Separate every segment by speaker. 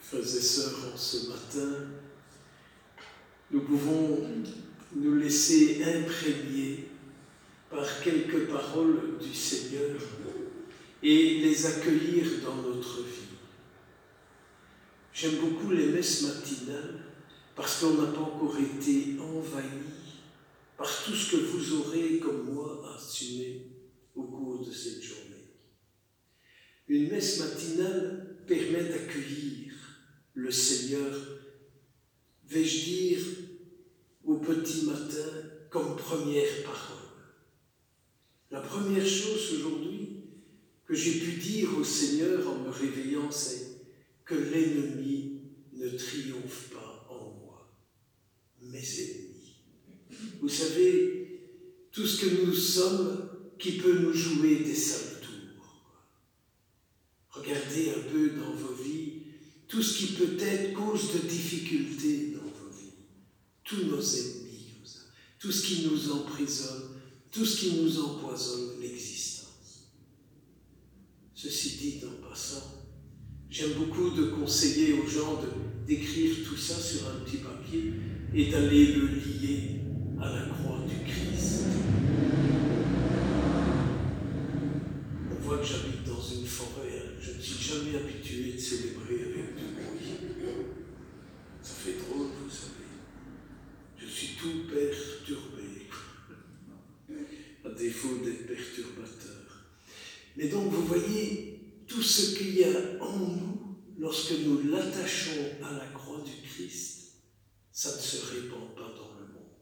Speaker 1: Frères et sœurs, en ce matin, nous pouvons nous laisser imprégner par quelques paroles du Seigneur et les accueillir dans notre vie. J'aime beaucoup les messes matinales parce qu'on n'a pas encore été envahi par tout ce que vous aurez, comme moi, assumé au cours de cette journée. Une messe matinale permet d'accueillir le Seigneur, vais-je dire, au petit matin comme première parole. La première chose aujourd'hui que j'ai pu dire au Seigneur en me réveillant, c'est que l'ennemi ne triomphe pas en moi, mes ennemis. Vous savez, tout ce que nous sommes qui peut nous jouer des sales tours. Regardez un peu dans vos vies tout ce qui peut être cause de difficultés dans vos vies, tous nos ennemis, tout ce qui nous emprisonne, tout ce qui nous empoisonne l'existence. Ceci dit, en passant, j'aime beaucoup de conseiller aux gens d'écrire tout ça sur un petit papier et d'aller le lier à la croix du Christ. On voit que j'habite dans une forêt, je ne suis jamais habitué de célébrer avec du bruit. Ça fait drôle, vous savez. Je suis tout perturbé, à défaut d'être perturbateur. Mais donc, vous voyez, tout ce qu'il y a en nous, lorsque nous l'attachons à la croix du Christ, ça ne se répand pas dans le monde.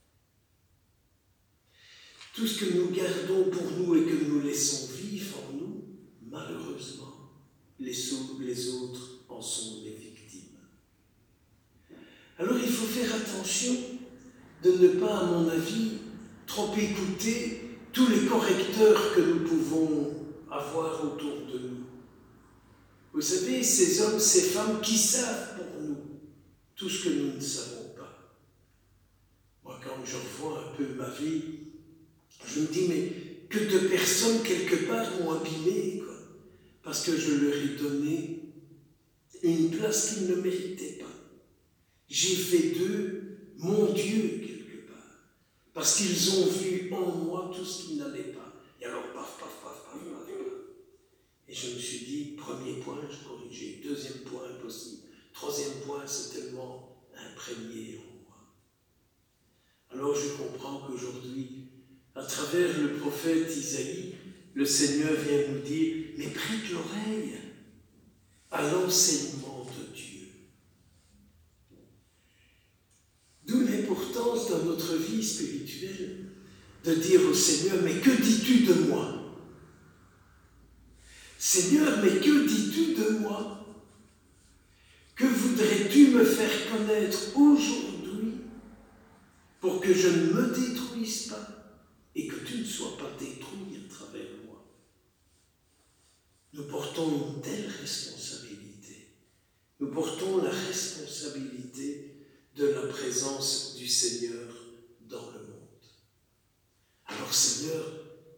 Speaker 1: Tout ce que nous gardons pour nous et que nous laissons vivre en nous, malheureusement, les autres en sont les victimes. Alors il faut faire attention de ne pas, à mon avis, trop écouter tous les correcteurs que nous pouvons avoir autour de nous. Vous savez, ces hommes, ces femmes qui savent pour nous tout ce que nous ne savons pas. Moi, quand je revois un peu ma vie, je me dis, mais que de personnes, quelque part, m'ont abîmé, quoi, parce que je leur ai donné une place qu'ils ne méritaient pas. J'ai fait d'eux mon Dieu, quelque part, parce qu'ils ont vu en moi tout ce qui n'allait pas. Et alors, paf, paf, paf, paf, paf, paf. Et je me suis dit, premier point, je corrigeais. Deuxième point, impossible. Troisième point, c'est tellement imprégné en moi. Alors je comprends qu'aujourd'hui, à travers le prophète Isaïe, le Seigneur vient nous dire, mais prête l'oreille à l'enseignement de Dieu. D'où l'importance dans notre vie spirituelle de dire au Seigneur, mais que dis-tu de moi ? Seigneur, mais que dis-tu de moi ? Que voudrais-tu me faire connaître aujourd'hui pour que je ne me détruise pas et que tu ne sois pas détruit à travers moi ? Nous portons une telle responsabilité. Nous portons la responsabilité de la présence du Seigneur dans le monde. Alors Seigneur,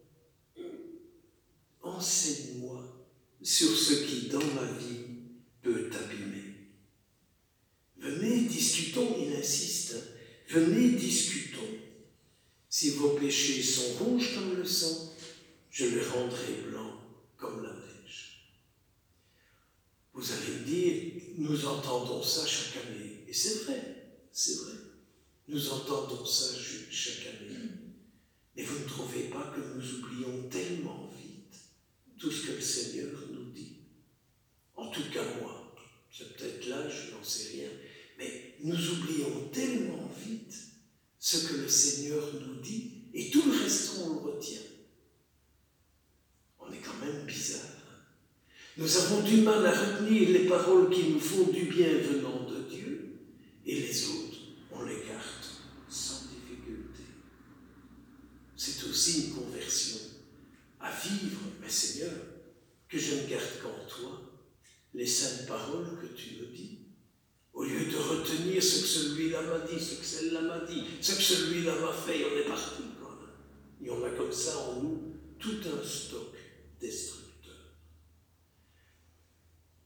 Speaker 1: enseigne-moi sur ce qui dans ma vie peut t'abîmer. Venez, discutons, il insiste, venez, discutons. Si vos péchés sont rouges comme le sang, je les rendrai blancs comme la neige. Vous allez me dire, nous entendons ça chaque année. Et c'est vrai, c'est vrai. Nous entendons ça chaque année. Mais vous ne trouvez pas que nous oublions tellement vite tout ce que le Seigneur nous dit? En tout cas, moi, c'est peut-être l'âge, je n'en sais rien, mais nous oublions tellement vite ce que le Seigneur nous dit, et tout le reste, on le retient. On est quand même bizarre. Nous avons du mal à retenir les paroles qui nous font du bien venant de Dieu, et les autres, on les garde sans difficulté. C'est aussi une conversion à vivre, mais Seigneur, que je ne garde qu'en toi les saintes paroles que tu me dis, au lieu de retenir ce que celui-là m'a dit, ce que celle-là m'a dit, ce que celui-là m'a fait, on est parti, quoi. Et on a comme ça en nous tout un stock destructeur.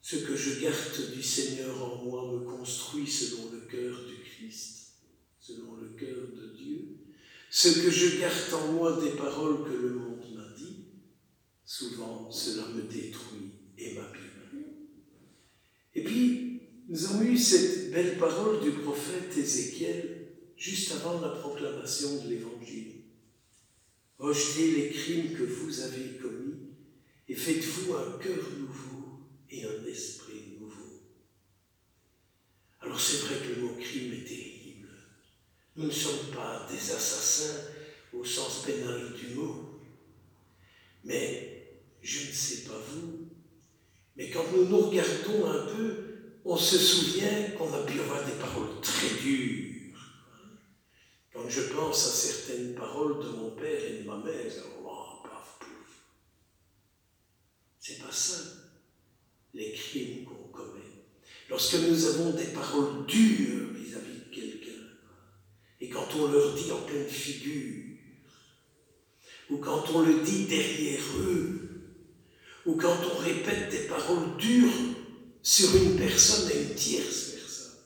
Speaker 1: Ce que je garde du Seigneur en moi me construit selon le cœur du Christ, selon le cœur de Dieu. Ce que je garde en moi des paroles que le monde m'a dit, souvent cela me détruit et m'abîme. Et puis, nous avons eu cette belle parole du prophète Ézéchiel juste avant la proclamation de l'Évangile. Rejetez les crimes que vous avez commis et faites-vous un cœur nouveau et un esprit nouveau. Alors c'est vrai que le mot crime est terrible. Nous ne sommes pas des assassins au sens pénal du mot. Mais je ne sais pas vous, mais quand nous nous regardons un peu, on se souvient qu'on a pu avoir des paroles très dures. Quand je pense à certaines paroles de mon père et de ma mère, oh, paf, pouf. C'est pas ça, les crimes qu'on commet. Lorsque nous avons des paroles dures vis-à-vis de quelqu'un, et quand on leur dit en pleine figure, ou quand on le dit derrière eux, ou quand on répète des paroles dures sur une personne et une tierce personne,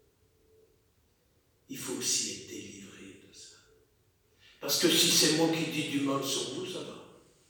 Speaker 1: il faut aussi être délivré de ça. Parce que si c'est moi qui dis du mal sur vous, ça va.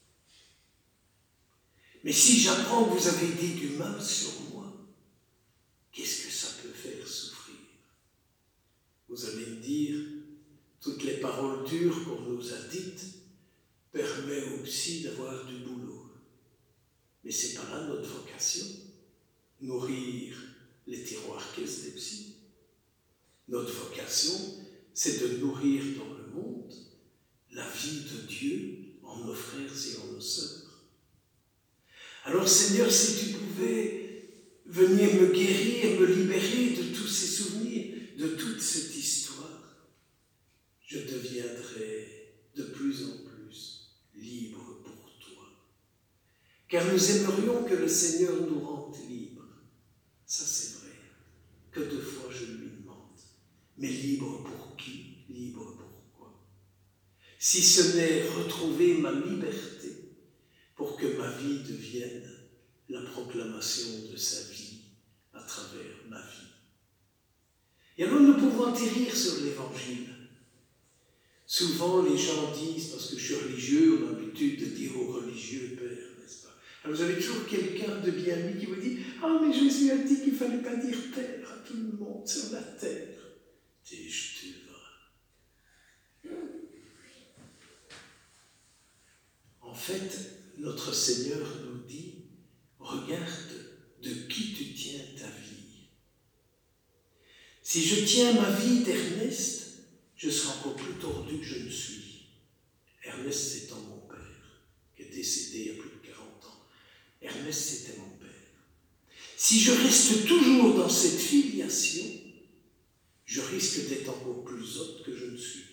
Speaker 1: Mais si j'apprends que vous avez dit du mal sur moi, qu'est-ce que ça peut faire souffrir? Vous allez me dire, toutes les paroles dures qu'on nous a dites permettent aussi d'avoir du boulot. Mais ce n'est pas là notre vocation, nourrir les tiroirs caisses des psys. Notre vocation, c'est de nourrir dans le monde la vie de Dieu en nos frères et en nos sœurs. Alors Seigneur, si tu pouvais venir me guérir, me libérer de tous ces souvenirs, de toute cette histoire, je deviendrai de plus en plus libre pour toi. Car nous aimerions que le Seigneur nous rende libres. Ça c'est vrai, que deux fois je lui demande. Mais libre pour qui? Libre pour quoi? Si ce n'est retrouver ma liberté pour que ma vie devienne la proclamation de sa vie à travers ma vie. Et alors nous pouvons atterrir sur l'Évangile. Souvent les gens disent, parce que je suis religieux, on a l'habitude de dire aux religieux, Père, n'est-ce pas? Alors vous avez toujours quelqu'un de bien mis qui vous dit « Ah, mais Jésus a dit qu'il ne fallait pas dire Père à tout le monde sur la terre. » Et je te vois. En fait, notre Seigneur nous dit « Regarde de qui tu tiens ta vie. Si je tiens ma vie d'Ernest, je serai encore plus tordu que je ne suis. » Ernest étant mon père, qui est décédé il y a plus de 40 ans. Ernest, c'était mon père. Si je reste toujours dans cette filiation, je risque d'être encore plus autre que je ne suis.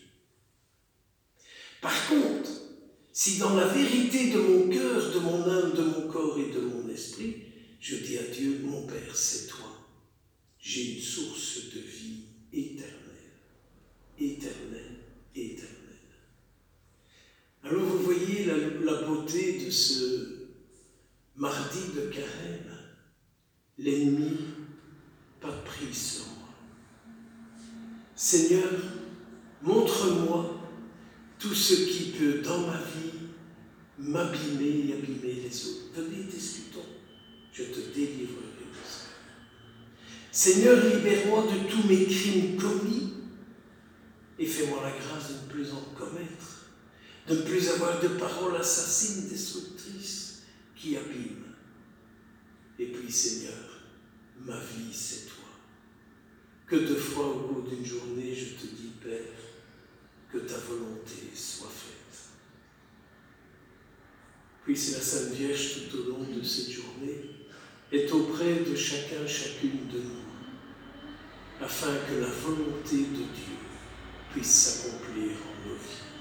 Speaker 1: Par contre, si dans la vérité de mon cœur, de mon âme, de mon corps et de mon esprit, je dis à Dieu, mon Père, c'est toi. J'ai une source de vie éternelle, éternelle, éternelle. Alors vous voyez la beauté de ce mardi de carême. L'ennemi, pas de prise sur moi. Seigneur, montre-moi tout ce qui peut, dans ma vie, m'abîmer et abîmer les autres. Venez, discutons. Je te délivrerai de ça. Seigneur, libère-moi de tous mes crimes commis et fais-moi la grâce de ne plus en commettre, de ne plus avoir de paroles assassines, destructrices qui abîment. Et puis, Seigneur, ma vie, c'est toi. Que deux fois au cours d'une journée, je te dis, Père, que ta volonté soit faite. Puisse la Sainte Vierge, tout au long de cette journée, être auprès de chacun, chacune de nous, afin que la volonté de Dieu puisse s'accomplir en nos vies.